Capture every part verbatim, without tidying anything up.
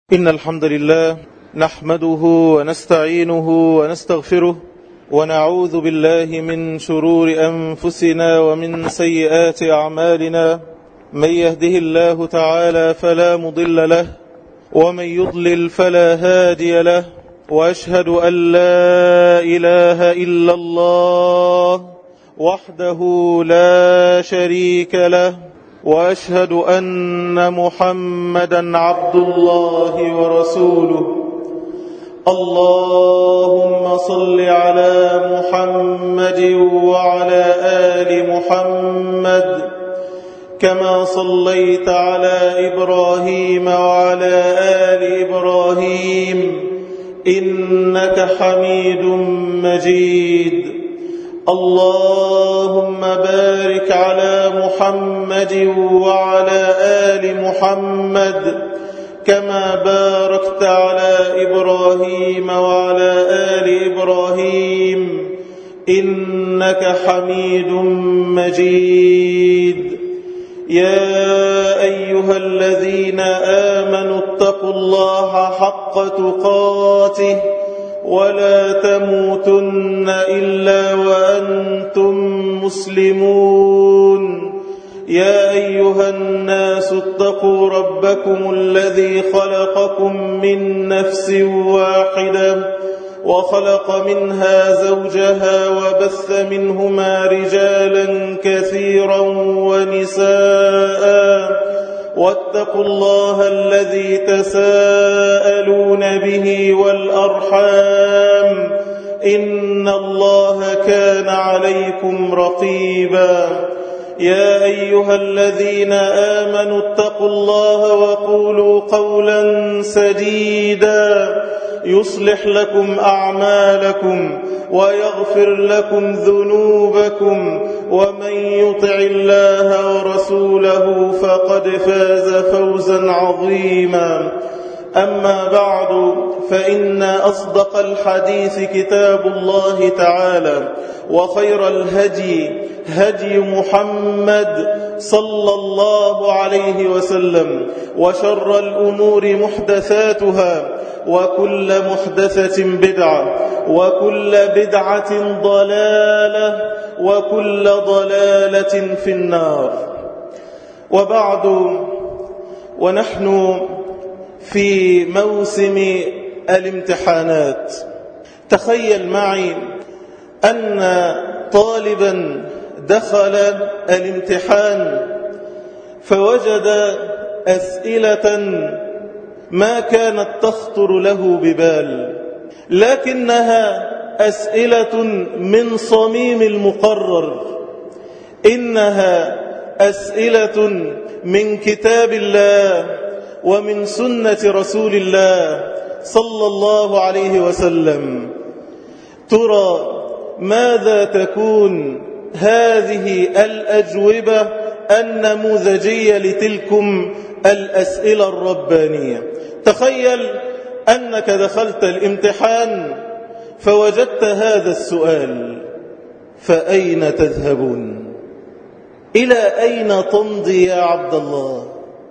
إن الحمد لله نحمده ونستعينه ونستغفره ونعوذ بالله من شرور أنفسنا ومن سيئات أعمالنا. من يهده الله تعالى فلا مضل له ومن يضلل فلا هادي له، وأشهد أن لا إله إلا الله وحده لا شريك له، وأشهد أن محمدا عبد الله ورسوله. اللهم صل على محمد وعلى آل محمد كما صليت على إبراهيم وعلى آل إبراهيم إنك حميد مجيد. اللهم بارك على محمد وعلى آل محمد كما باركت على إبراهيم وعلى آل إبراهيم إنك حميد مجيد. يا أيها الذين آمنوا اتقوا الله حق تقاته ولا تموتن إلا وأنتم مسلمون. يا أيها الناس اتقوا ربكم الذي خلقكم من نفس واحدة وخلق منها زوجها وبث منهما رجالا كثيرا ونساء، واتقوا الله الذي تساءلون به والأرحام إن الله كان عليكم رقيبا. يا أيها الذين آمنوا اتقوا الله وقولوا قولا سديدا يصلح لكم أعمالكم ويغفر لكم ذنوبكم، ومن يطع الله ورسوله فقد فاز فوزا عظيما. أما بعد، فإن أصدق الحديث كتاب الله تعالى، وخير الهدي هدي محمد صلى الله عليه وسلم، وشر الأمور محدثاتها، وكل محدثة بدعة، وكل بدعة ضلالة، وكل ضلالة في النار. وبعد، ونحن في موسم الامتحانات. تخيل معي أن طالبا دخل الامتحان فوجد أسئلة ما كانت تخطر له ببال، لكنها أسئلة من صميم المقرر، إنها أسئلة من كتاب الله ومن سنة رسول الله صلى الله عليه وسلم. ترى ماذا تكون هذه الأجوبة النموذجية لتلكم الأسئلة الربانية؟ تخيل أنك دخلت الامتحان فوجدت هذا السؤال: فأين تذهبون؟ إلى أين تمضي يا عبد الله؟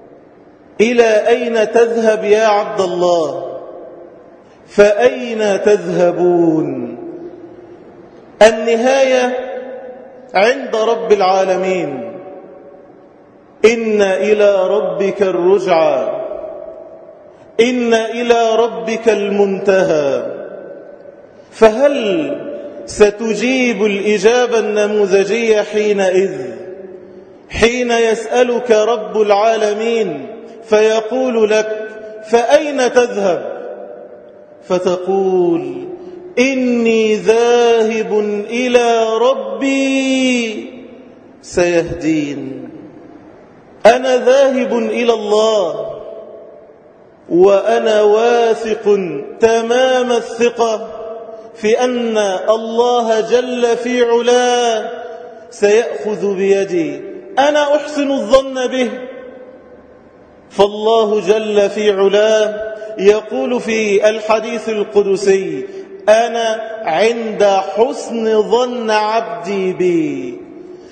إلى أين تذهب يا عبد الله؟ فأين تذهبون؟ النهاية عند رب العالمين. إن إلى ربك الرجعى، إن إلى ربك المنتهى. فهل ستجيب الإجابة النموذجية حينئذ، حين يسألك رب العالمين فيقول لك: فأين تذهب؟ فتقول: إني ذاهب إلى ربي سيهدين. أنا ذاهب إلى الله، وأنا واثق تمام الثقة في أن الله جل في علاه سيأخذ بيدي. أنا أحسن الظن به، فالله جل في علاه يقول في الحديث القدسي: أنا عند حسن ظن عبدي بي.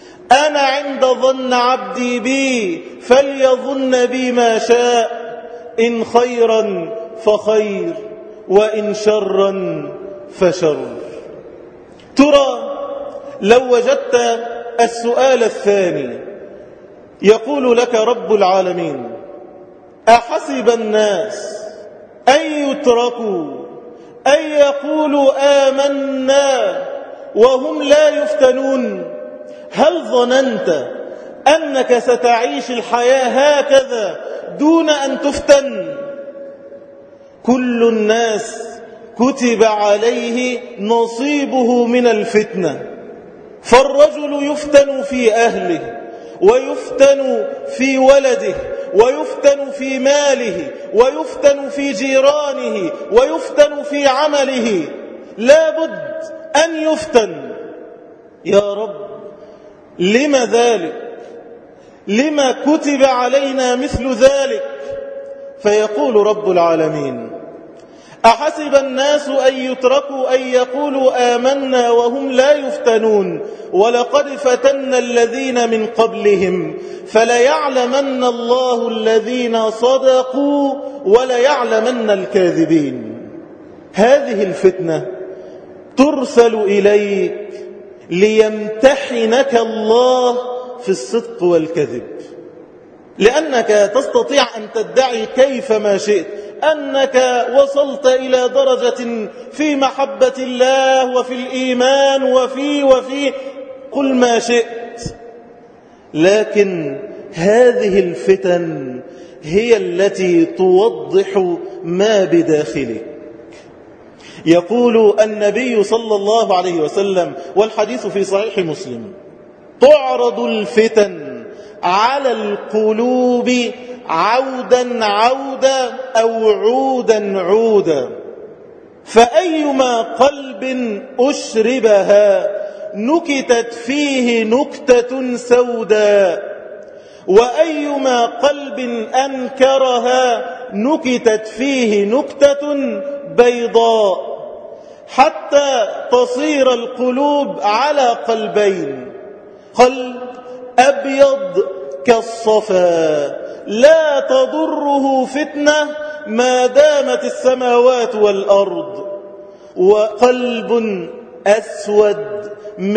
أنا عند ظن عبدي بي فليظن بي ما شاء. إن خيرا فخير وإن شرا فشر. ترى لو وجدت السؤال الثاني يقول لك رب العالمين: أحسب الناس أن يتركوا أن يقولوا آمنا وهم لا يفتنون؟ هل ظننت أنك ستعيش الحياة هكذا دون أن تفتن؟ كل الناس كتب عليه نصيبه من الفتنة، فالرجل يفتن في أهله، ويفتن في ولده، ويفتن في ماله، ويفتن في جيرانه، ويفتن في عمله. لا بد أن يفتن. يا رب لم ذلك؟ لما كتب علينا مثل ذلك؟ فيقول رب العالمين: أحسب الناس أن يتركوا أن يقولوا آمنا وهم لا يفتنون ولقد فتنا الذين من قبلهم فليعلمن الله الذين صدقوا وليعلمن الكاذبين. هذه الفتنة ترسل إليك ليمتحنك الله في الصدق والكذب، لأنك تستطيع أن تدعي كيفما شئت أنك وصلت إلى درجة في محبة الله وفي الإيمان وفي وفي قل ما شئت، لكن هذه الفتن هي التي توضح ما بداخلك. يقول النبي صلى الله عليه وسلم والحديث في صحيح مسلم: تعرض الفتن على القلوب عودا عودا أو عودا عودا، فأيما قلب أشربها نكتت فيه نكتة سوداء، وأيما قلب أنكرها نكتت فيه نكتة بيضاء، حتى تصير القلوب على قلبين: قلب أبيض كالصفا لا تضره فتنة ما دامت السماوات والأرض، وقلب أسود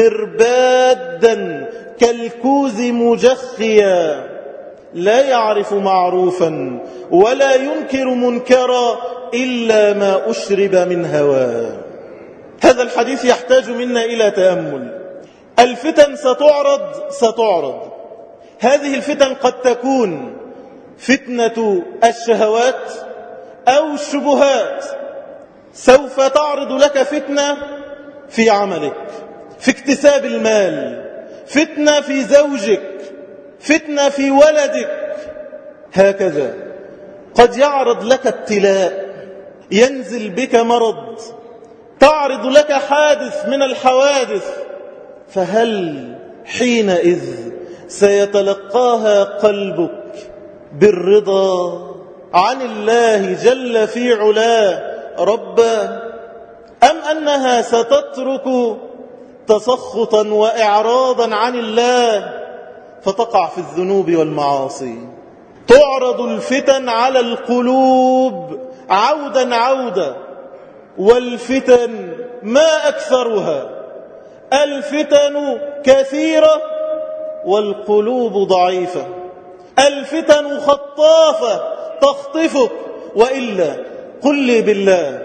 مربادا كالكوز مجخيا لا يعرف معروفا ولا ينكر منكرا إلا ما أشرب من هواه. هذا الحديث يحتاج منا إلى تأمل. الفتن ستعرض ستعرض هذه الفتن قد تكون فتنة الشهوات أو الشبهات. سوف تعرض لك فتنة في عملك، في اكتساب المال، فتنة في زوجك، فتنة في ولدك. هكذا قد يعرض لك ابتلاء، ينزل بك مرض، تعرض لك حادث من الحوادث، فهل حينئذ سيتلقاها قلبك بالرضا عن الله جل في علاه ربا، أم أنها ستترك تسخطا وإعراضا عن الله فتقع في الذنوب والمعاصي؟ تعرض الفتن على القلوب عودا عودا، والفتن ما أكثرها. الفتن كثيرة والقلوب ضعيفة. الفتن خطافة تخطفك. وإلا قل لي بالله،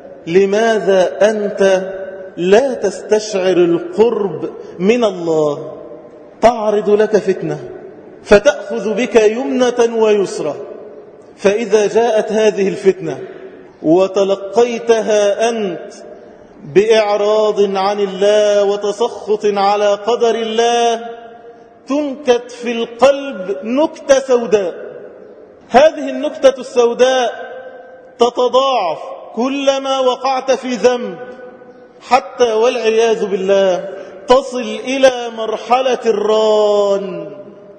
لماذا أنت لا تستشعر القرب من الله؟ تعرض لك فتنة فتأخذ بك يمنة ويسرى، فإذا جاءت هذه الفتنة وتلقيتها أنت بإعراض عن الله وتسخط على قدر الله، تنكت في القلب نكتة سوداء. هذه النكتة السوداء تتضاعف كلما وقعت في ذنب، حتى والعياذ بالله تصل إلى مرحلة الران.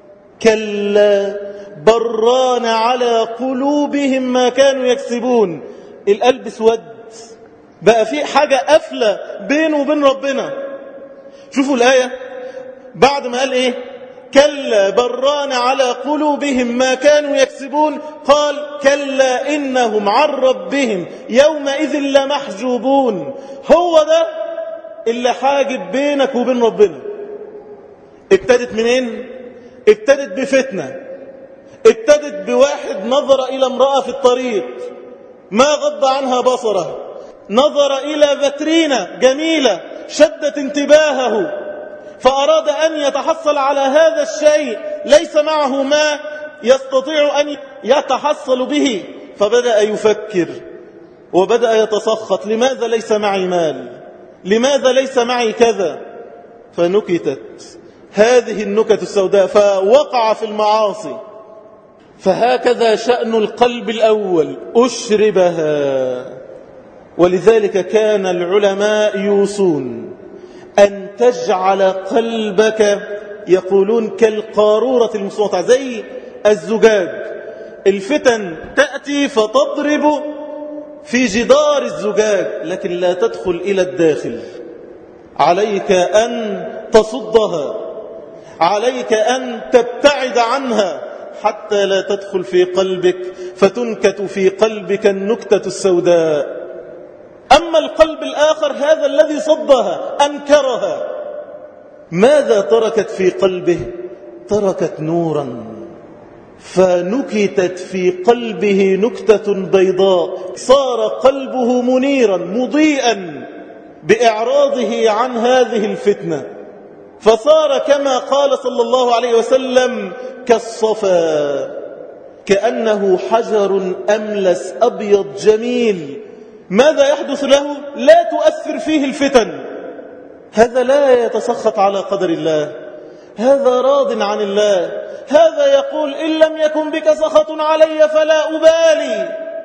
كلا بران على قلوبهم ما كانوا يكسبون. القلب سود، بقى في حاجة قافلة بينه وبين ربنا. شوفوا الآية بعد ما قال إيه: كلا بران على قلوبهم ما كانوا يكسبون، قال كلا إنهم عن ربهم يومئذ لمحجوبون. هو ده اللي حاجب بينك وبين ربنا. ابتدت منين؟ ابتدت بفتنة، ابتدت بواحد نظر إلى امرأة في الطريق ما غض عنها بصره، نظر إلى فترينة جميلة شدت انتباهه، فأراد أن يتحصل على هذا الشيء، ليس معه ما يستطيع أن يتحصل به، فبدأ يفكر وبدأ يتسخط، لماذا ليس معي مال؟ لماذا ليس معي كذا؟ فنكتت هذه النكت السوداء فوقع في المعاصي. فهكذا شأن القلب الأول، أشربها. ولذلك كان العلماء يوصون أن تجعل قلبك، يقولون كالقارورة المصوتة، زي الزجاج. الفتن تأتي فتضرب في جدار الزجاج لكن لا تدخل إلى الداخل. عليك أن تصدها، عليك أن تبتعد عنها حتى لا تدخل في قلبك فتنكت في قلبك النكتة السوداء. أما القلب الآخر هذا الذي صدها أنكرها، ماذا تركت في قلبه؟ تركت نورا، فنكتت في قلبه نكتة بيضاء، صار قلبه منيرا مضيئا بإعراضه عن هذه الفتنة، فصار كما قال صلى الله عليه وسلم كالصفا، كأنه حجر أملس أبيض جميل. ماذا يحدث له؟ لا تؤثر فيه الفتن. هذا لا يتسخط على قدر الله، هذا راض عن الله، هذا يقول إن لم يكن بك سخط علي فلا أبالي.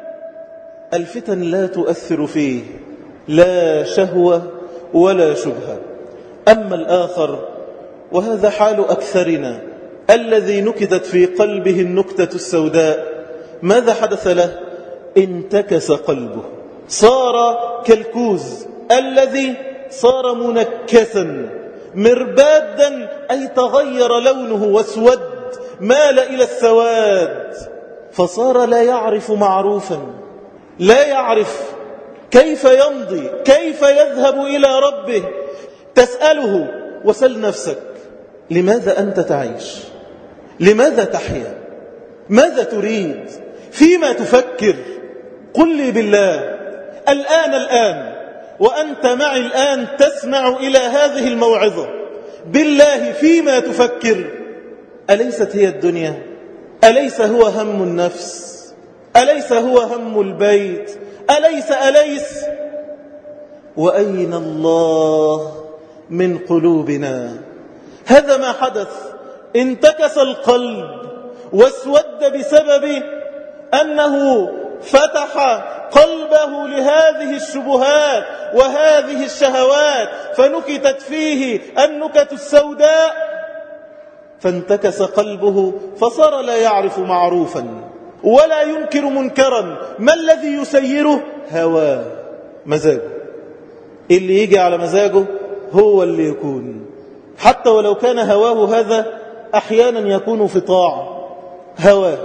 الفتن لا تؤثر فيه لا شهوة ولا شبهة. أما الآخر، وهذا حال أكثرنا، الذي نكتت في قلبه النكتة السوداء، ماذا حدث له؟ انتكس قلبه، صار كالكوز الذي صار منكسا مربادا، أي تغير لونه واسود، مال إلى السواد، فصار لا يعرف معروفا، لا يعرف كيف يمضي، كيف يذهب إلى ربه. تسأله وسل نفسك، لماذا أنت تعيش؟ لماذا تحيا؟ ماذا تريد؟ فيما تفكر؟ قل لي بالله الآن الآن وأنت معي الآن تسمع إلى هذه الموعظة، بالله فيما تفكر؟ أليست هي الدنيا؟ أليس هو هم النفس؟ أليس هو هم البيت؟ أليس أليس وأين الله من قلوبنا؟ هذا ما حدث. انتكس القلب واسود بسبب أنه فتح قلبه لهذه الشبهات وهذه الشهوات، فنكتت فيه النكت السوداء، فانتكس قلبه، فصار لا يعرف معروفا ولا ينكر منكرا. ما الذي يسيره؟ هواه، مزاجه. اللي يجي على مزاجه هو اللي يكون، حتى ولو كان هواه هذا أحيانا يكون في طاعة. هواه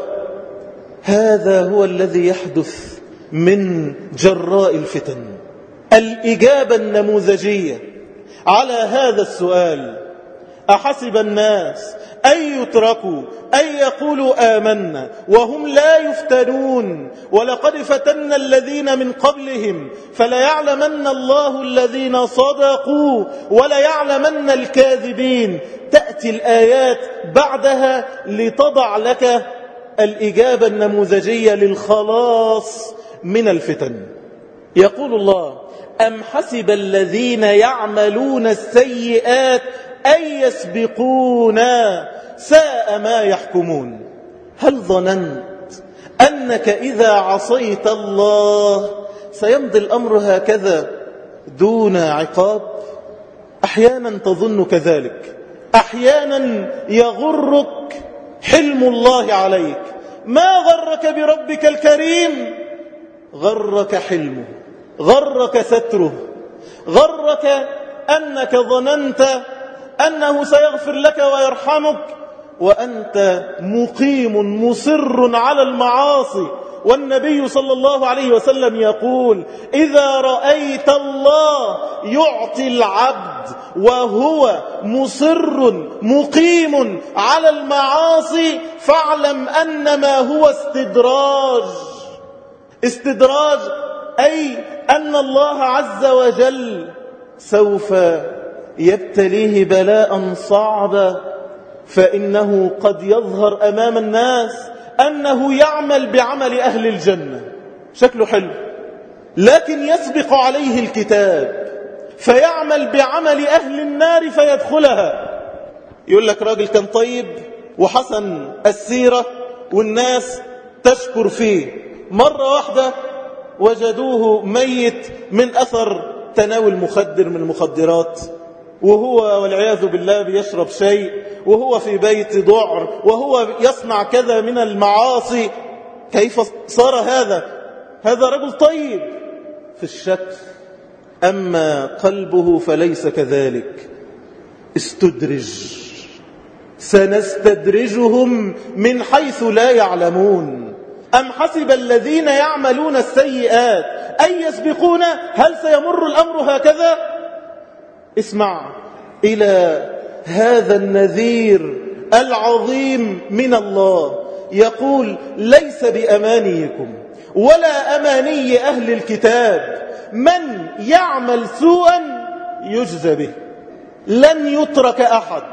هذا هو الذي يحدث من جراء الفتن. الإجابة النموذجية على هذا السؤال: أحسب الناس أن يتركوا أن يقولوا آمنا وهم لا يفتنون ولقد فتنا الذين من قبلهم فليعلمن الله الذين صدقوا وليعلمن الكاذبين. تأتي الآيات بعدها لتضع لك الإجابة النموذجية للخلاص من الفتن. يقول الله: أم حسب الذين يعملون السيئات أن يسبقونا ساء ما يحكمون. هل ظننت أنك إذا عصيت الله سيمضي الأمر هكذا دون عقاب؟ أحيانا تظن كذلك، أحيانا يغرك حلم الله عليك. ما غرك بربك الكريم؟ غرك حلمه، غرك ستره، غرك أنك ظننت أنه سيغفر لك ويرحمك وأنت مقيم مصر على المعاصي. والنبي صلى الله عليه وسلم يقول: إذا رأيت الله يعطي العبد وهو مصر مقيم على المعاصي فاعلم أنما هو استدراج. استدراج أي أن الله عز وجل سوف يبتليه بلاء صعبا، فإنه قد يظهر أمام الناس أنه يعمل بعمل أهل الجنة، شكله حلو، لكن يسبق عليه الكتاب فيعمل بعمل أهل النار فيدخلها. يقول لك راجل كان طيب وحسن السيرة والناس تشكر فيه، مرة واحدة وجدوه ميت من أثر تناول مخدر من المخدرات، وهو والعياذ بالله بيشرب شيء، وهو في بيت ضعر، وهو يصنع كذا من المعاصي. كيف صار هذا؟ هذا رجل طيب في الشكل، أما قلبه فليس كذلك. استدرج، سنستدرجهم من حيث لا يعلمون. أم حسب الذين يعملون السيئات أن يسبقون؟ هل سيمر الأمر هكذا؟ اسمع إلى هذا النذير العظيم من الله، يقول: ليس بأمانيكم ولا أماني أهل الكتاب، من يعمل سوءا يجزى به. لن يترك أحد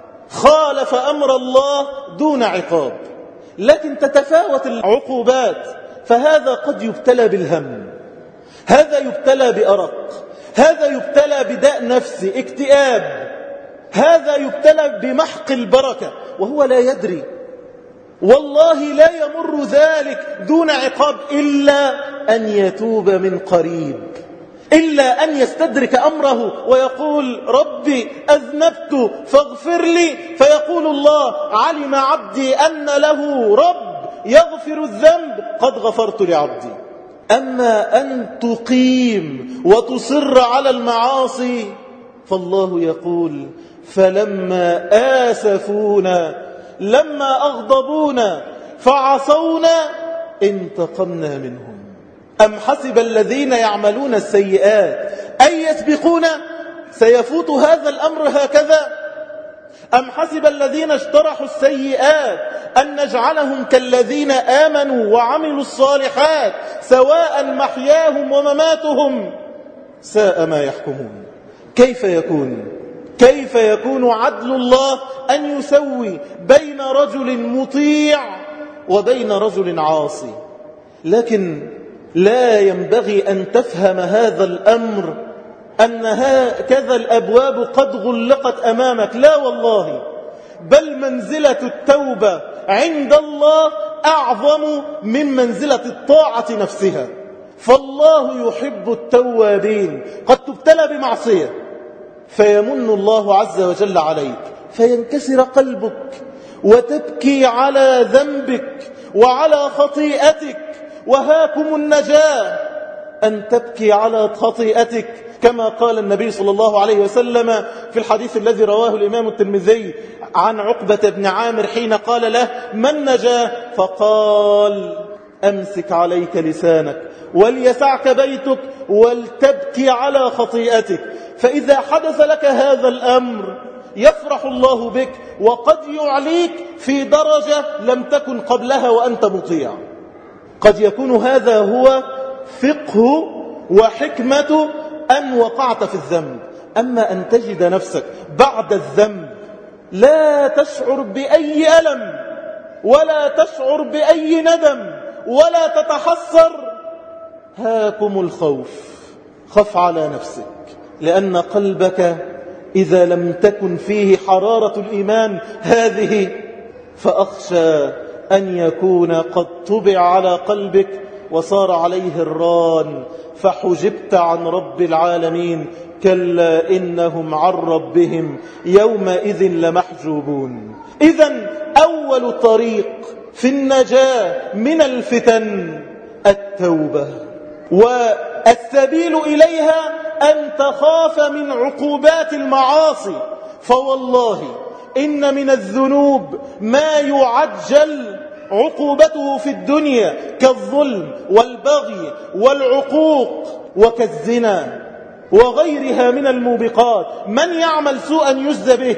خالف أمر الله دون عقاب، لكن تتفاوت العقوبات. فهذا قد يبتلى بالهم، هذا يبتلى بأرق، هذا يبتلى بداء نفسي اكتئاب، هذا يبتلى بمحق البركة وهو لا يدري. والله لا يمر ذلك دون عقاب إلا أن يتوب من قريب، إلا أن يستدرك أمره ويقول: ربي أذنبت فاغفر لي، فيقول الله: علم عبدي أن له رب يغفر الذنب قد غفرت لعبدي. أما أن تقيم وتصر على المعاصي فالله يقول: فلما آسفونا لما أغضبونا فعصونا انتقمنا منهم. أم حسب الذين يعملون السيئات أن يسبقون؟ سيفوت هذا الأمر هكذا؟ أم حسب الذين اشترحوا السيئات أن نجعلهم كالذين آمنوا وعملوا الصالحات سواء محياهم ومماتهم ساء ما يحكمون. كيف يكون كيف يكون عدل الله أن يسوي بين رجل مطيع وبين رجل عاصي؟ لكن لا ينبغي أن تفهم هذا الأمر أن هكذا الأبواب قد غلقت أمامك، لا والله، بل منزلة التوبة عند الله أعظم من منزلة الطاعة نفسها. فالله يحب التوابين. قد تبتلى بمعصية فيمن الله عز وجل عليك فينكسر قلبك وتبكي على ذنبك وعلى خطيئتك، وهاكم النجاة أن تبكي على خطيئتك، كما قال النبي صلى الله عليه وسلم في الحديث الذي رواه الإمام الترمذي عن عقبة بن عامر حين قال له: من نجا؟ فقال: أمسك عليك لسانك وليسعك بيتك ولتبكي على خطيئتك. فإذا حدث لك هذا الأمر يفرح الله بك وقد يعليك في درجة لم تكن قبلها وأنت مطيع. قد يكون هذا هو فقه وحكمة أن وقعت في الذنب. أما أن تجد نفسك بعد الذنب لا تشعر بأي ألم ولا تشعر بأي ندم ولا تتحسر، هاكم الخوف. خف على نفسك، لأن قلبك إذا لم تكن فيه حرارة الإيمان هذه فأخشى أن يكون قد طبع على قلبك وصار عليه الران فحجبت عن رب العالمين. كلا إنهم عن ربهم يومئذ لمحجوبون. إذن أول طريق في النجاة من الفتن التوبة، والسبيل إليها أن تخاف من عقوبات المعاصي. فوالله إن من الذنوب ما يعجل عقوبته في الدنيا كالظلم والبغي والعقوق وكالزنا وغيرها من الموبقات. من يعمل سوءا يجزى به.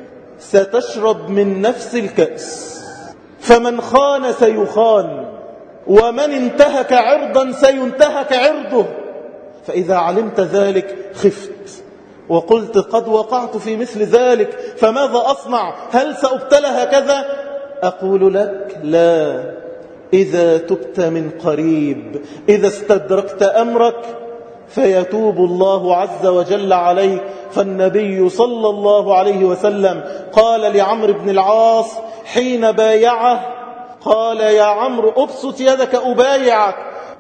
ستشرب من نفس الكأس، فمن خان سيخان، ومن انتهك عرضا سينتهك عرضه. فإذا علمت ذلك خفت وقلت قد وقعت في مثل ذلك فماذا أصنع؟ هل سأبتلى هكذا؟ أقول لك لا، إذا تبت من قريب، إذا استدركت أمرك فيتوب الله عز وجل عليك. فالنبي صلى الله عليه وسلم قال لعمرو بن العاص حين بايعه، قال يا عمرو أبسط يدك أبايعك،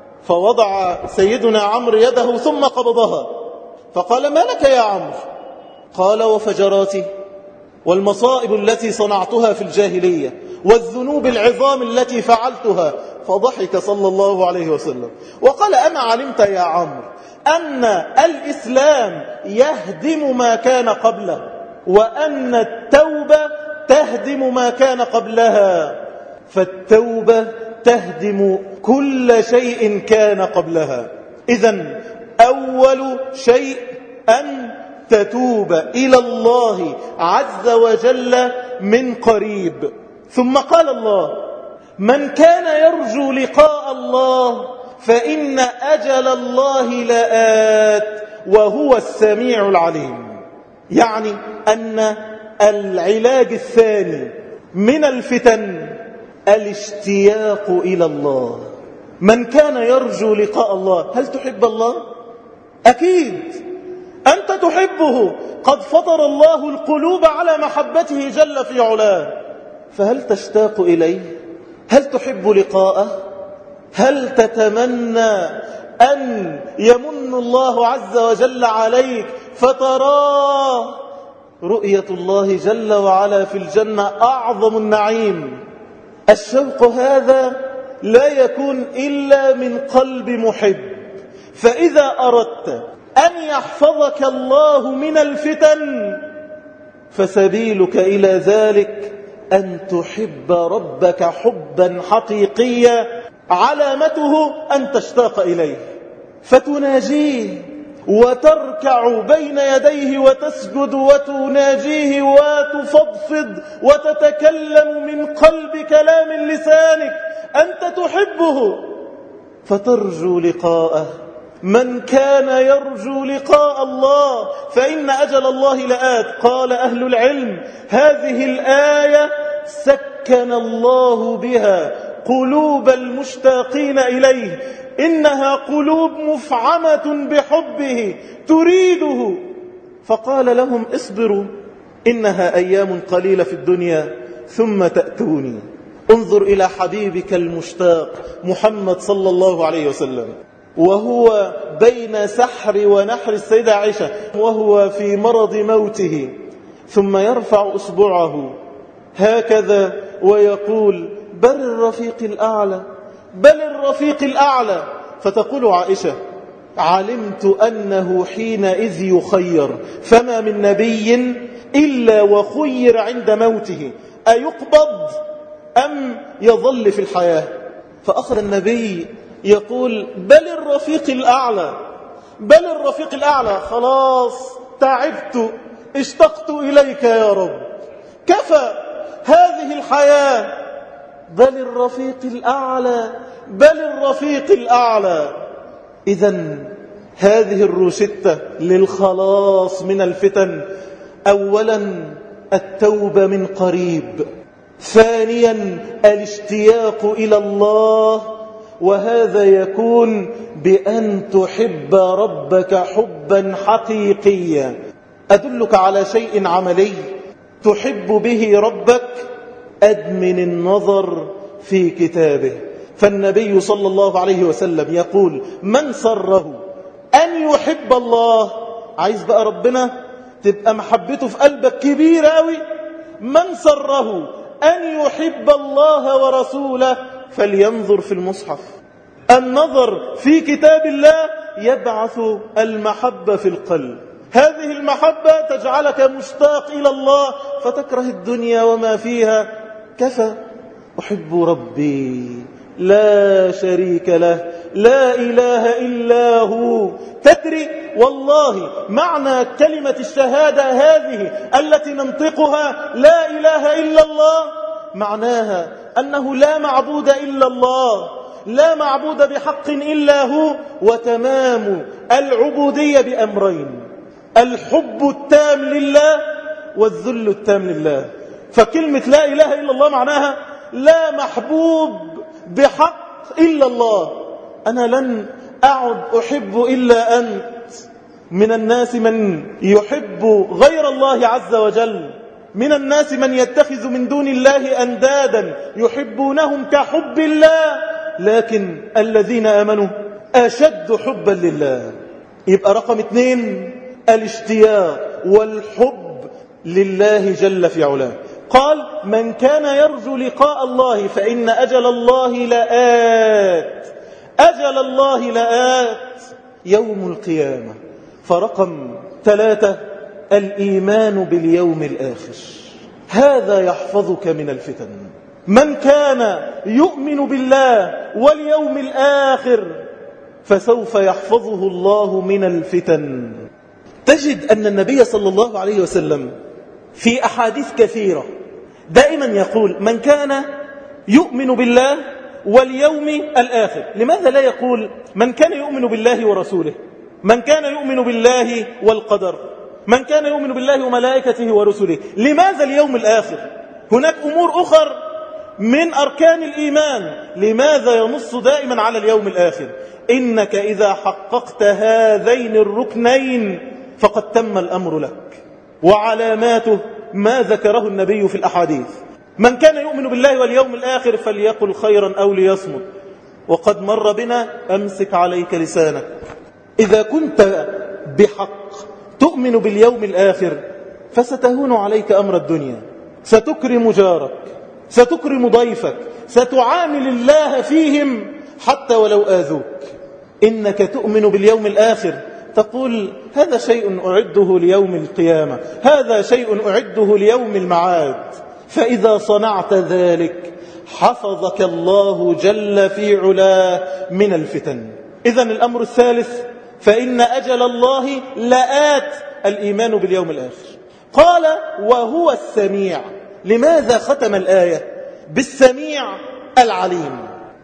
فوضع سيدنا عمرو يده ثم قبضها، فقال ما لك يا عمرو؟ قال وفجراتي والمصائب التي صنعتها في الجاهلية والذنوب العظام التي فعلتها. فضحك صلى الله عليه وسلم وقال أما علمت يا عمرو أن الإسلام يهدم ما كان قبله، وأن التوبة تهدم ما كان قبلها، فالتوبة تهدم كل شيء كان قبلها. إذن أول شيء أن تتوب إلى الله عز وجل من قريب. ثم قال الله من كان يرجو لقاء الله فإن أجل الله لآت وهو السميع العليم. يعني أن العلاج الثاني من الفتن الاشتياق إلى الله. من كان يرجو لقاء الله، هل تحب الله؟ أكيد أنت تحبه، قد فطر الله القلوب على محبته جل في علاه، فهل تشتاق إليه؟ هل تحب لقاءه؟ هل تتمنى أن يمن الله عز وجل عليك فتراه؟ رؤية الله جل وعلا في الجنة أعظم النعيم. الشوق هذا لا يكون إلا من قلب محب. فإذا أردت أن يحفظك الله من الفتن فسبيلك إلى ذلك أن تحب ربك حبا حقيقيا علامته أن تشتاق إليه فتناجيه وتركع بين يديه وتسجد وتناجيه وتفضفض وتتكلم من قلب كلام لسانك. أنت تحبه فترجو لقاءه. من كان يرجو لقاء الله فإن أجل الله لآت. قال أهل العلم هذه الآية سكن الله بها قلوب المشتاقين إليه، إنها قلوب مفعمة بحبه تريده، فقال لهم اصبروا إنها أيام قليلة في الدنيا ثم تأتوني. انظر إلى حبيبك المشتاق محمد صلى الله عليه وسلم وهو بين سحر ونحر السيدة عائشة وهو في مرض موته، ثم يرفع أصبعه هكذا ويقول بل الرفيق الأعلى بل الرفيق الأعلى. فتقول عائشة علمت أنه حينئذ يخير، فما من نبي إلا وخير عند موته أيقبض أم يظل في الحياة. فأخذ النبي يقول بل الرفيق الأعلى بل الرفيق الأعلى. خلاص تعبت اشتقت إليك يا رب، كفى هذه الحياة. بل الرفيق الأعلى بل الرفيق الأعلى. إذن هذه الروشتة للخلاص من الفتن: أولا التوبة من قريب، ثانيا الاشتياق إلى الله، وهذا يكون بأن تحب ربك حبا حقيقيا. أدلك على شيء عملي تحب به ربك: أدمن النظر في كتابه. فالنبي صلى الله عليه وسلم يقول: من سره أن يحب الله، عايز بقى ربنا تبقى محبته في قلبك كبيرة أوي، من سره أن يحب الله ورسوله فلينظر في المصحف. النظر في كتاب الله يبعث المحبة في القلب. هذه المحبة تجعلك مشتاق إلى الله فتكره الدنيا وما فيها. كفى أحب ربي لا شريك له لا إله إلا هو. تدري والله معنى كلمة الشهادة هذه التي ننطقها لا إله إلا الله معناها أنه لا معبود إلا الله، لا معبود بحق إلا هو، وتمام العبودية بأمرين: الحب التام لله والذل التام لله. فكلمة لا إله إلا الله معناها لا محبوب بحق إلا الله. أنا لن أعد أحب إلا أنت. من الناس من يحب غير الله عز وجل، من الناس من يتخذ من دون الله أندادا يحبونهم كحب الله، لكن الذين آمنوا أشد حبا لله. يبقى رقم اثنين الاشتياق والحب لله جل في علاه. قال: من كان يرجو لقاء الله فإن أجل الله لآت. أجل الله لآت يوم القيامة. فرقم ثلاثة الإيمان باليوم الآخر. هذا يحفظك من الفتن. من كان يؤمن بالله واليوم الآخر فسوف يحفظه الله من الفتن. تجد أن النبي صلى الله عليه وسلم في أحاديث كثيرة دائما يقول: من كان يؤمن بالله واليوم الآخر. لماذا لا يقول من كان يؤمن بالله ورسوله، من كان يؤمن بالله والقدر، من كان يؤمن بالله وملائكته ورسله؟ لماذا اليوم الآخر؟ هناك أمور أخر من أركان الإيمان، لماذا ينص دائما على اليوم الآخر؟ إنك إذا حققت هذين الركنين فقد تم الأمر لك. وعلاماته ما ذكره النبي في الأحاديث: من كان يؤمن بالله واليوم الآخر فليقل خيرا أو ليصمت. وقد مر بنا: أمسك عليك لسانك. إذا كنت بحق تؤمن باليوم الآخر فستهون عليك أمر الدنيا، ستكرم جارك، ستكرم ضيفك، ستعامل الله فيهم حتى ولو آذوك. إنك تؤمن باليوم الآخر تقول: هذا شيء أعده ليوم القيامة، هذا شيء أعده ليوم المعاد. فإذا صنعت ذلك حفظك الله جل في علاه من الفتن. إذن الأمر الثالث: فإن أجل الله لآت، الإيمان باليوم الآخر. قال: وهو السميع. لماذا ختم الآية بالسميع العليم؟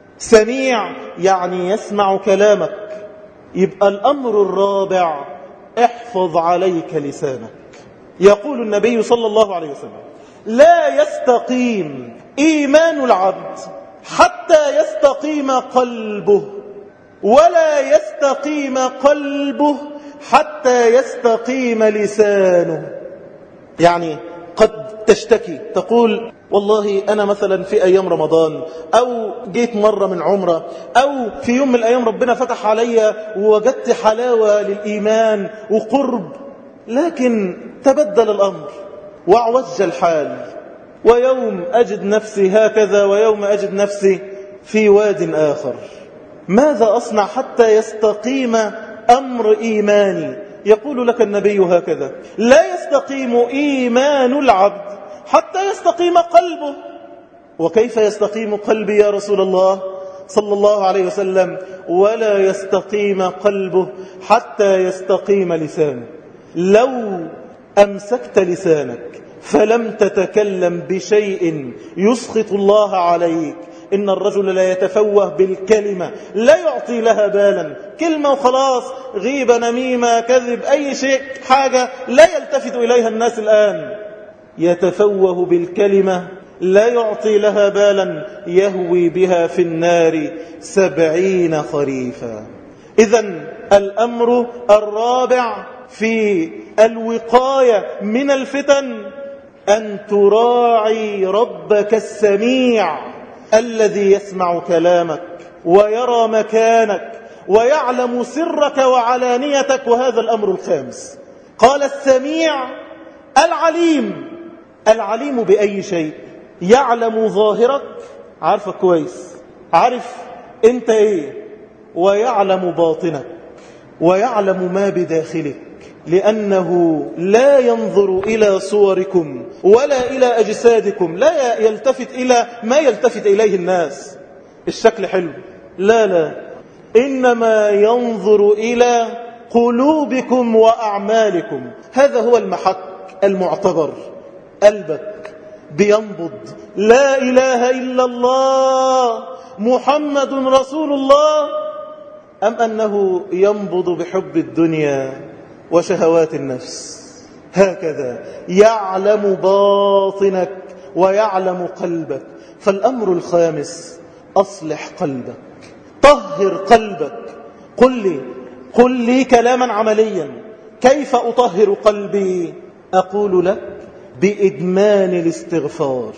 سميع يعني يسمع كلامك. يبقى الأمر الرابع: احفظ عليك لسانك. يقول النبي صلى الله عليه وسلم: لا يستقيم إيمان العبد حتى يستقيم قلبه، ولا يستقيم قلبه حتى يستقيم لسانه. يعني قد تشتكي تقول: والله أنا مثلا في أيام رمضان أو جيت مرة من عمرة أو في يوم من الأيام ربنا فتح علي ووجدت حلاوة للإيمان وقرب، لكن تبدل الأمر وعوج الحال، ويوم أجد نفسي هكذا ويوم أجد نفسي في واد آخر. ماذا أصنع حتى يستقيم أمر إيماني؟ يقول لك النبي هكذا: لا يستقيم إيمان العبد حتى يستقيم قلبه. وكيف يستقيم قلبي يا رسول الله صلى الله عليه وسلم؟ ولا يستقيم قلبه حتى يستقيم لسانه. لو أمسكت لسانك فلم تتكلم بشيء يسخط الله عليك. إن الرجل لا يتفوه بالكلمة، لا يعطي لها بالا، كلمة وخلاص، غيبة، نميمة، كذب، أي شيء، حاجة لا يلتفت إليها الناس الآن. يتفوه بالكلمة لا يعطي لها بالا، يهوي بها في النار سبعين خريفا. إذن الأمر الرابع في الوقاية من الفتن أن تراعي ربك السميع الذي يسمع كلامك ويرى مكانك ويعلم سرك وعلانيتك. وهذا الأمر الخامس. قال: السميع العليم. العليم بأي شيء؟ يعلم ظاهرك، عارفك كويس، عارف انت ايه، ويعلم باطنك، ويعلم ما بداخلك. لأنه لا ينظر إلى صوركم ولا إلى أجسادكم، لا يلتفت إلى ما يلتفت إليه الناس، الشكل حلو، لا لا، إنما ينظر إلى قلوبكم وأعمالكم. هذا هو المحك المعتبر. قلبك بينبض لا إله إلا الله محمد رسول الله، أم أنه ينبض بحب الدنيا وشهوات النفس؟ هكذا يعلم باطنك ويعلم قلبك. فالأمر الخامس: أصلح قلبك، طهر قلبك. قل لي قل لي كلاما عمليا، كيف أطهر قلبي؟ أقول لك: بإدمان الاستغفار.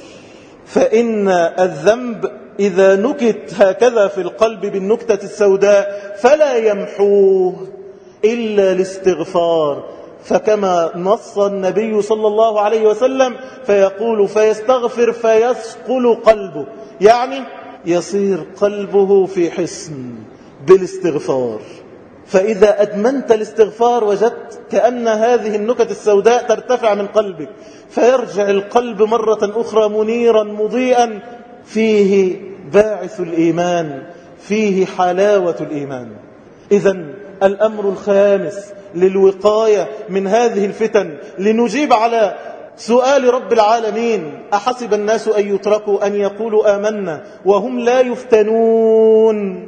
فإن الذنب إذا نكت هكذا في القلب بالنكتة السوداء فلا يمحوه إلا الاستغفار. فكما نص النبي صلى الله عليه وسلم فيقول: فيستغفر فيثقل قلبه، يعني يصير قلبه في حصن بالاستغفار. فإذا أدمنت الاستغفار وجدت كأن هذه النكت السوداء ترتفع من قلبك، فيرجع القلب مرة أخرى منيرا مضيئا، فيه باعث الإيمان، فيه حلاوة الإيمان. إذن الأمر الخامس للوقاية من هذه الفتن، لنجيب على سؤال رب العالمين: أحسب الناس أن يتركوا أن يقولوا آمنا وهم لا يفتنون،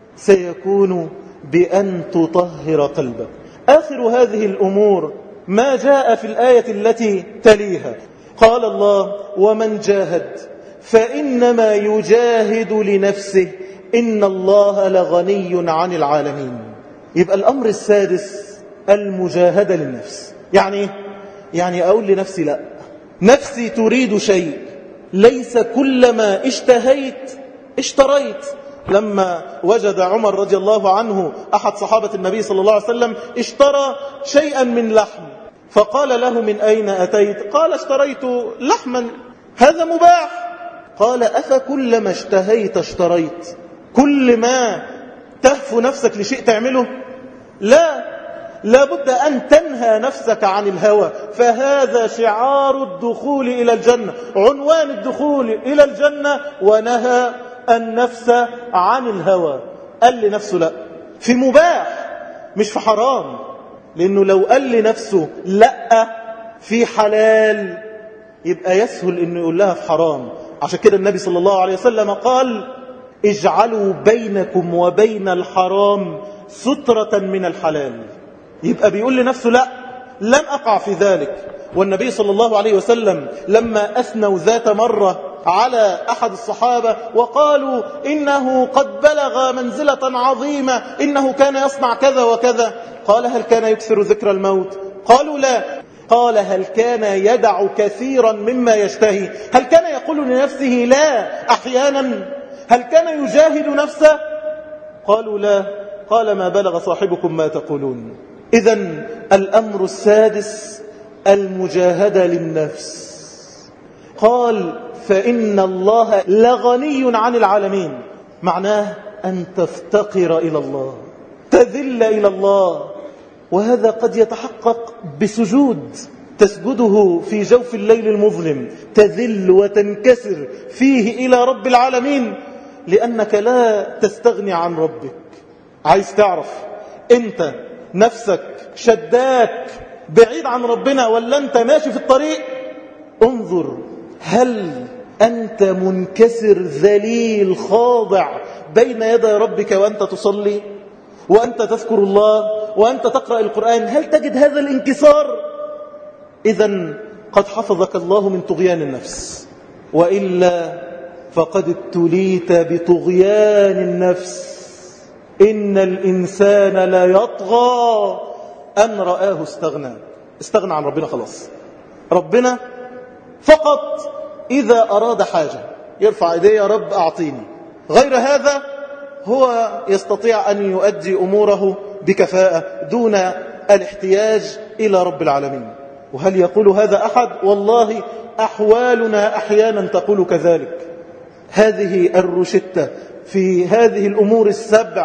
سيكون بأن تطهر قلبك. آخر هذه الأمور ما جاء في الآية التي تليها. قال الله: ومن جاهد فإنما يجاهد لنفسه إن الله لغني عن العالمين. يبقى الأمر السادس المجاهدة للنفس. يعني يعني أقول لنفسي: لا، نفسي تريد شيء، ليس كلما اشتهيت اشتريت. لما وجد عمر رضي الله عنه أحد صحابة النبي صلى الله عليه وسلم اشترى شيئا من لحم، فقال له: من أين أتيت؟ قال: اشتريت لحما، هذا مباح. قال: أفكلما اشتهيت اشتريت؟ كل ما تهفو نفسك لشيء تعمله؟ لا، لابد أن تنهى نفسك عن الهوى، فهذا شعار الدخول إلى الجنة، عنوان الدخول إلى الجنة. ونهى النفس عن الهوى، قال لنفسه لا في مباح مش في حرام، لأنه لو قال لنفسه لا في حلال يبقى يسهل أنه يقول لها في حرام. عشان كده النبي صلى الله عليه وسلم قال: اجعلوا بينكم وبين الحرام سترة من الحلال. يبقى بيقول لنفسه لا، لن أقع في ذلك. والنبي صلى الله عليه وسلم لما أثنوا ذات مرة على أحد الصحابة وقالوا إنه قد بلغ منزلة عظيمة، إنه كان يصنع كذا وكذا، قال: هل كان يكثر ذكر الموت؟ قالوا لا. قال: هل كان يدع كثيرا مما يشتهي؟ هل كان يقول لنفسه لا أحيانا؟ هل كان يجاهد نفسه؟ قالوا لا. قال: ما بلغ صاحبكم ما تقولون. إذن الأمر السادس المجاهدة للنفس. قال: فإن الله لغني عن العالمين، معناه أن تفتقر إلى الله، تذل إلى الله. وهذا قد يتحقق بسجود تسجده في جوف الليل المظلم، تذل وتنكسر فيه إلى رب العالمين، لأنك لا تستغني عن ربك. عايز تعرف أنت نفسك شداك بعيد عن ربنا ولا أنت ماشي في الطريق؟ انظر، هل أنت منكسر ذليل خاضع بين يدي ربك وأنت تصلي وأنت تذكر الله وأنت تقرأ القرآن؟ هل تجد هذا الانكسار؟ إذن قد حفظك الله من طغيان النفس، وإلا فقد ابتليت بطغيان النفس. إن الإنسان لا يطغى أن رآه استغنى، استغنى عن ربنا خلاص. ربنا فقط إذا أراد حاجة يرفع إيديه: يا رب أعطيني. غير هذا هو يستطيع أن يؤدي أموره بكفاءة دون الاحتياج إلى رب العالمين. وهل يقول هذا أحد؟ والله أحوالنا أحيانا تقول كذلك. هذه الروشتة في هذه الأمور السبع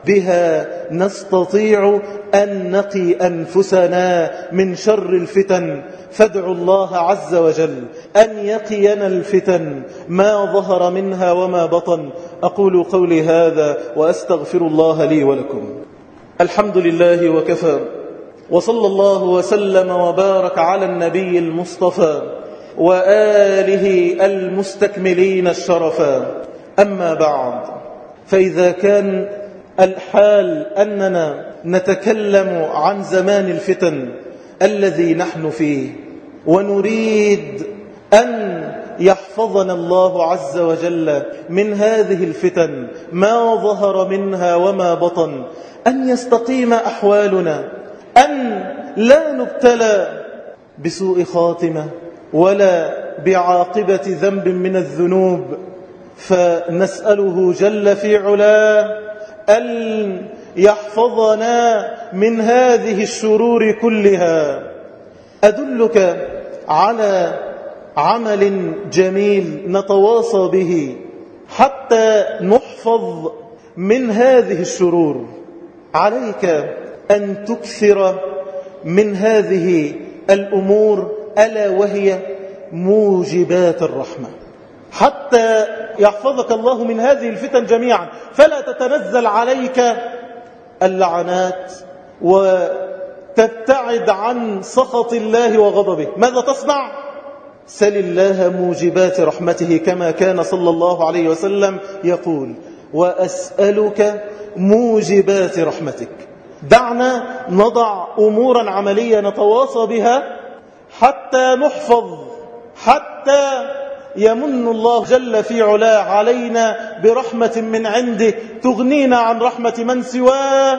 بها نستطيع أن نقي أنفسنا من شر الفتن، فادعوا الله عز وجل أن يقينا الفتن ما ظهر منها وما بطن. أقول قولي هذا وأستغفر الله لي ولكم. الحمد لله وكفى، وصلى الله وسلم وبارك على النبي المصطفى وآله المستكملين الشرفا. أما بعد، فإذا كان الحال أننا نتكلم عن زمان الفتن الذي نحن فيه، ونريد أن يحفظنا الله عز وجل من هذه الفتن ما ظهر منها وما بطن، أن يستقيم أحوالنا، أن لا نبتلى بسوء خاتمة ولا بعاقبة ذنب من الذنوب، فنسأله جل في علاه أن يحفظنا من هذه الشرور كلها. أدلك على عمل جميل نتواصى به حتى نحفظ من هذه الشرور. عليك أن تكثر من هذه الأمور، ألا وهي موجبات الرحمة، حتى يحفظك الله من هذه الفتن جميعا، فلا تتنزل عليك اللعنات وتبتعد عن سخط الله وغضبه. ماذا تصنع؟ سل الله موجبات رحمته، كما كان صلى الله عليه وسلم يقول: وأسألك موجبات رحمتك. دعنا نضع أمورا عملية نتواصى بها حتى نحفظ، حتى يمن الله جل في علاه علينا برحمة من عنده تغنينا عن رحمة من سواه،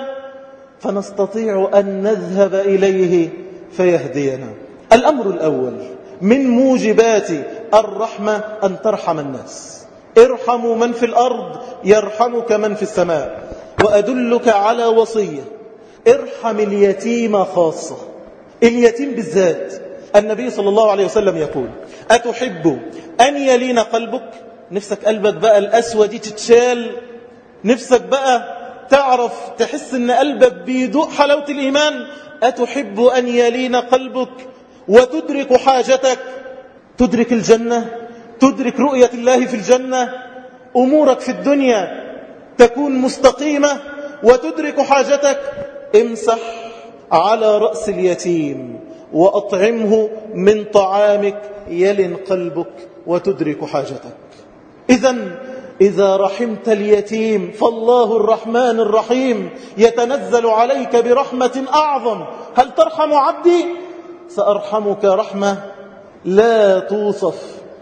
فنستطيع أن نذهب إليه فيهدينا. الأمر الأول من موجبات الرحمة أن ترحم الناس. ارحموا من في الأرض يرحمك من في السماء. وأدلك على وصية: ارحم اليتيم خاصة، اليتيم بالذات. النبي صلى الله عليه وسلم يقول: أتحب أن يلين قلبك؟ نفسك قلبك بقى الأسوة دي تتشال، نفسك بقى تعرف تحس ان قلبك بيدوق حلاوة الإيمان. أتحب أن يلين قلبك وتدرك حاجتك، تدرك الجنة، تدرك رؤية الله في الجنة، أمورك في الدنيا تكون مستقيمة وتدرك حاجتك. امسح على رأس اليتيم وأطعمه من طعامك يلن قلبك وتدرك حاجتك. إذن إذا رحمت اليتيم فالله الرحمن الرحيم يتنزل عليك برحمة أعظم. هل ترحم عبدي؟ سأرحمك رحمة لا توصف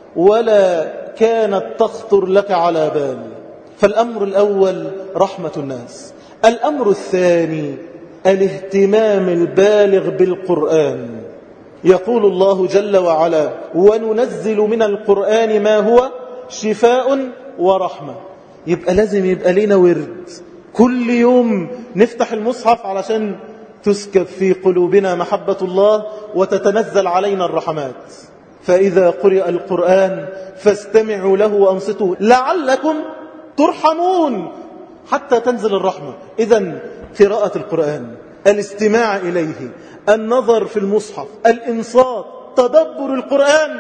ولا كانت تخطر لك على بال. فالأمر الأول رحمة الناس. الأمر الثاني الاهتمام البالغ بالقرآن. يقول الله جل وعلا: وننزل من القرآن ما هو شفاء ورحمة. يبقى لازم يبقى لنا ورد كل يوم نفتح المصحف علشان تسكب في قلوبنا محبة الله وتتنزل علينا الرحمات. فإذا قرئ القرآن فاستمعوا له وأنصتوا لعلكم ترحمون، حتى تنزل الرحمة. إذن قراءة القرآن، الاستماع إليه، النظر في المصحف، الإنصات، تدبر القرآن،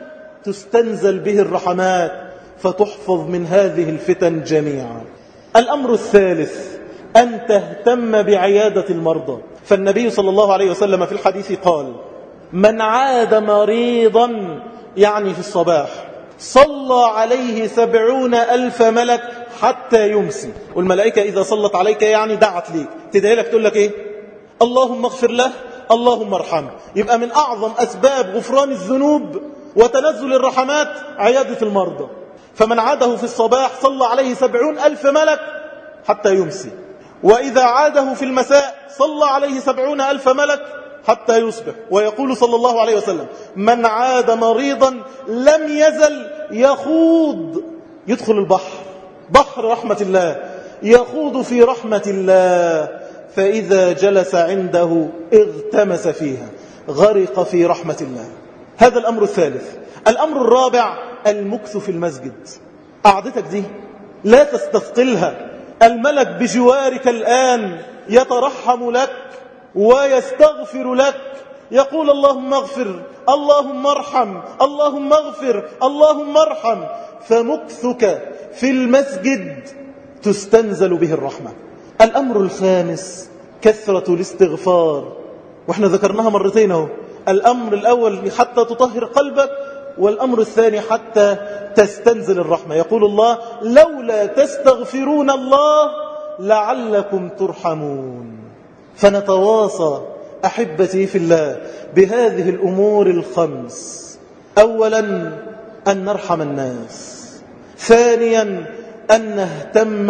تستنزل به الرحمات فتحفظ من هذه الفتن جميعا. الأمر الثالث أن تهتم بعيادة المرضى. فالنبي صلى الله عليه وسلم في الحديث قال: من عاد مريضا، يعني في الصباح، صلى عليه سبعون ألف ملك حتى يمسي. والملائكة إذا صلت عليك يعني دعت ليك، تدعي لك تقول لك إيه؟ اللهم اغفر له، اللهم ارحمه. يبقى من أعظم أسباب غفران الذنوب وتنزل الرحمات عيادة المرضى. فمن عاده في الصباح صلى عليه سبعون ألف ملك حتى يمسي، وإذا عاده في المساء صلى عليه سبعون ألف ملك حتى يصبح. ويقول صلى الله عليه وسلم: من عاد مريضا لم يزل يخوض، يدخل البحر، بحر رحمة الله، يخوض في رحمة الله، فإذا جلس عنده اغتمس فيها، غرق في رحمة الله. هذا الأمر الثالث. الأمر الرابع المكث في المسجد. قعدتك دي لا تستثقلها، الملك بجوارك الآن يترحم لك ويستغفر لك، يقول اللهم اغفر، اللهم ارحم، اللهم اغفر، اللهم ارحم. فمكثك في المسجد تستنزل به الرحمة. الأمر الخامس كثرة الاستغفار، واحنا ذكرناها مرتين اهو. الأمر الأول حتى تطهر قلبك، والأمر الثاني حتى تستنزل الرحمة. يقول الله لولا تستغفرون الله لعلكم ترحمون. فنتواصى أحبتي في الله بهذه الأمور الخمس. أولا أن نرحم الناس، ثانيا أن نهتم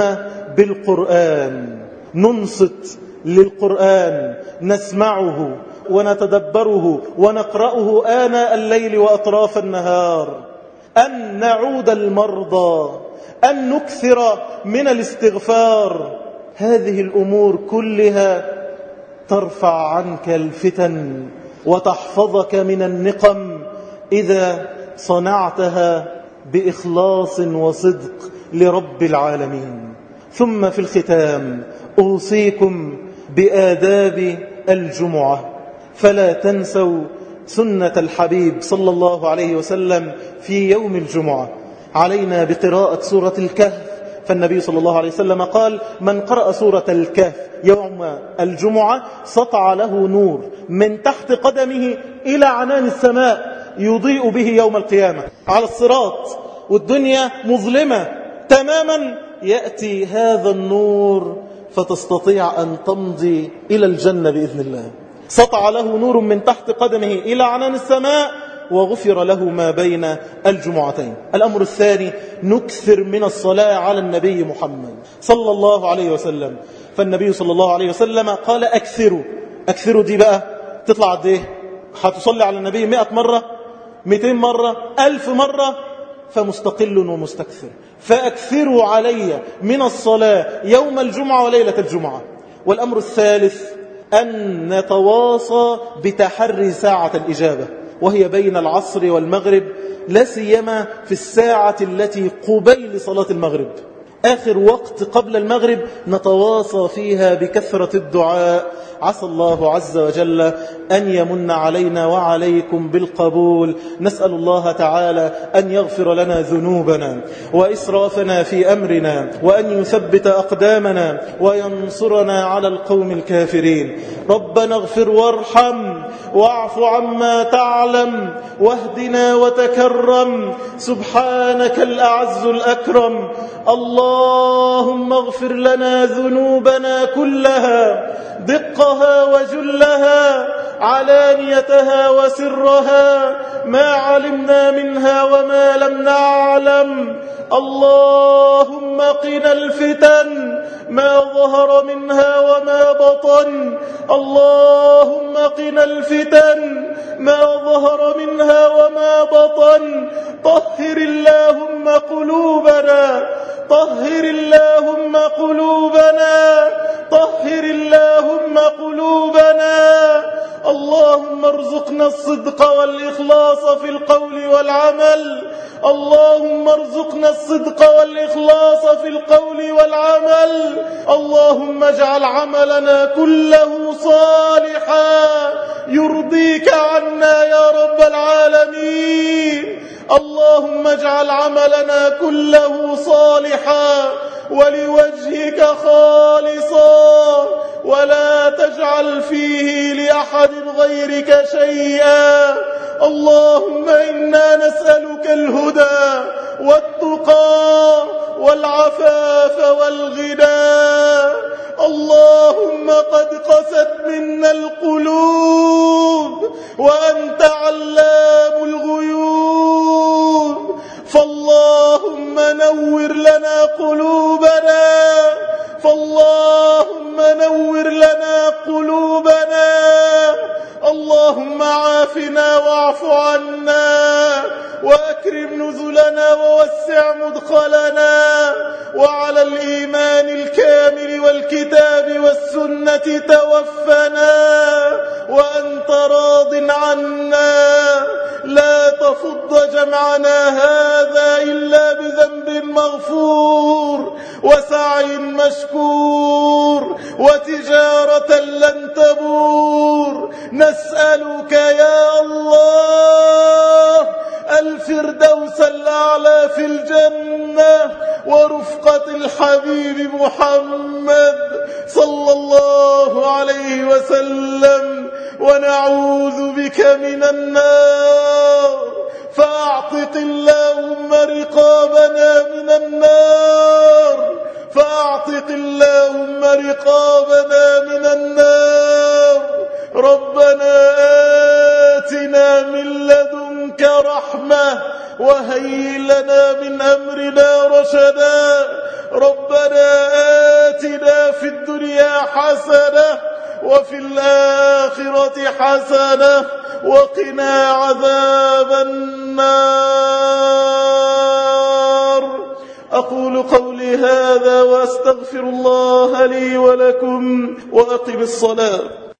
بالقرآن، ننصت للقرآن، نسمعه ونتدبره ونقرأه آناء الليل وأطراف النهار، أن نعود المرضى، أن نكثر من الاستغفار. هذه الأمور كلها ترفع عنك الفتن وتحفظك من النقم إذا صنعتها بإخلاص وصدق لرب العالمين. ثم في الختام أوصيكم بآداب الجمعة، فلا تنسوا سنة الحبيب صلى الله عليه وسلم في يوم الجمعة. علينا بقراءة سورة الكهف، فالنبي صلى الله عليه وسلم قال من قرأ سورة الكهف يوم الجمعة سطع له نور من تحت قدمه إلى عنان السماء يضيء به يوم القيامة على الصراط، والدنيا مظلمة تماما، يأتي هذا النور فتستطيع أن تمضي إلى الجنة بإذن الله. سطع له نور من تحت قدمه إلى عنان السماء وغفر له ما بين الجمعتين. الأمر الثاني نكثر من الصلاة على النبي محمد صلى الله عليه وسلم. فالنبي صلى الله عليه وسلم قال أكثروا. أكثروا دي بقى تطلع قد ايه؟ هتصلي على النبي مئة مرة، مئتين مرة، ألف مرة، فمستقل ومستكثر. فأكثروا علي من الصلاة يوم الجمعة وليلة الجمعة. والأمر الثالث أن نتواصى بتحري ساعة الإجابة، وهي بين العصر والمغرب، لا سيما في الساعة التي قبيل صلاة المغرب، آخر وقت قبل المغرب نتواصى فيها بكثرة الدعاء. عسى الله عز وجل أن يمن علينا وعليكم بالقبول. نسأل الله تعالى أن يغفر لنا ذنوبنا وإسرافنا في أمرنا، وأن يثبت أقدامنا وينصرنا على القوم الكافرين. ربنا اغفر وارحم واعف عما تعلم واهدنا وتكرم، سبحانك الأعز الأكرم. اللهم اغفر لنا ذنوبنا كلها، دقها وجلها، علانيتها وسرها، ما علمنا منها وما لم نعلم. اللهم قنا الفتن ما ظهر منها وما بطن. اللهم قنا الفتن ما ظهر منها وما بطن. طهر اللهم قلوبنا، طهر اللهم قلوبنا، طهر اللهم قلوبنا. اللهم ارزقنا الصدق والإخلاص في القول والعمل. اللهم ارزقنا الصدق والإخلاص في القول والعمل. اللهم اجعل عملنا كله صالحا يرضيك عنا يا رب العالمين. اللهم اجعل عملنا كله صالحا ولوجهك خالصا، ولا تجعل فيه لأحد غيرك شيئا. اللهم إنا نسألك الهدى والتقى والعفاف والغنى. اللهم قد قست منا القلوب وأنت علام الغيوب، فاللهم نور لنا قلوبنا، فاللهم نور لنا قلوبنا. اللهم عافنا واعف عنا وأكرم نزلنا ووسع مدخلنا، وعلى الإيمان الكامل والكتاب والسنة توفنا وأنت راض عنا، لا تفض ترد جمعنا هذا إلا بذنب مغفور وسعي مشكور وتجارة لن تبور. نسألك يا الله الفردوس الأعلى في الجنة ورفقة الحبيب محمد صلى الله عليه وسلم، ونعوذ بك من النار، فأعتق اللهم رقابنا من النار، فأعتق اللهم رقابنا من النار. ربنا آتنا من لدنك رحمة وهيئ لنا من أمرنا رشدا. ربنا آتنا في الدنيا حسنة وفي الآخرة حسنة وقنا عذاب النار. أقول قولي هذا وأستغفر الله لي ولكم وأقم الصلاة.